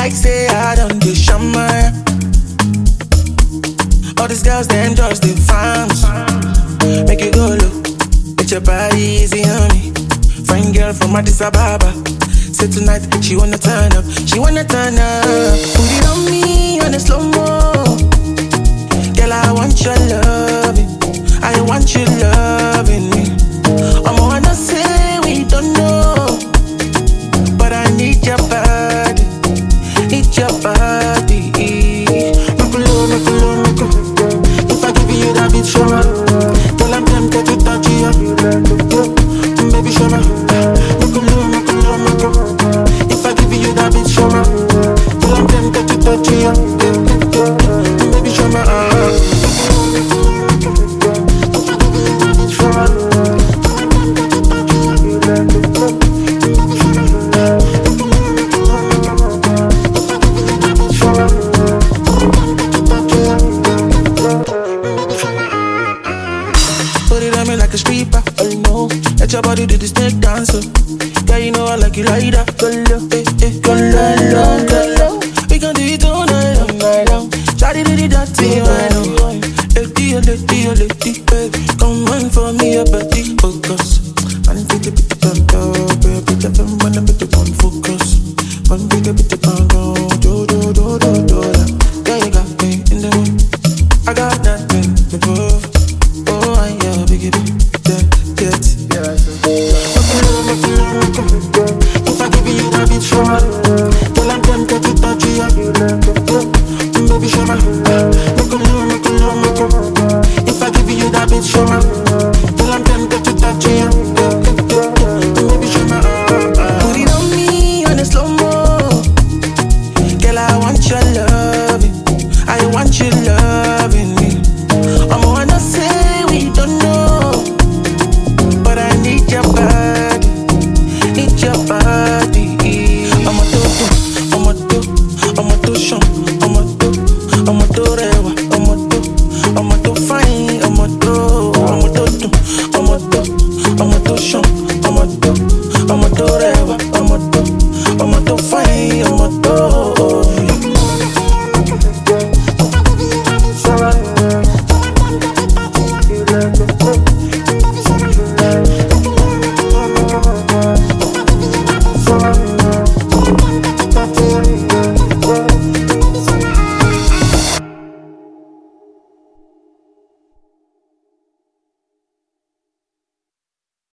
like say I don't do shaman. All these girls, them just the farms. Make you go low, get your body easy on me. Fine girl from Addis Ababa. Say tonight, she wanna turn up. She wanna turn up. Put it on me on a slow-mo. Girl, I want your loving. I want you loving me. I'm gonna say we don't know, but I need your body. Need your body. Make a if I give you that beat, show me. Tell I'm tempted to touch you. Baby, show me. Make a if I give you that beat, show me. Tell I'm tempted to touch you. Baby, show me. Put it on me like a stripper, oh no. Let your body do the snake dancer. Yeah, you know I like you like that. Go low, go low, go low. We gon' do it all night long. Shawty do the dirty, right now. Let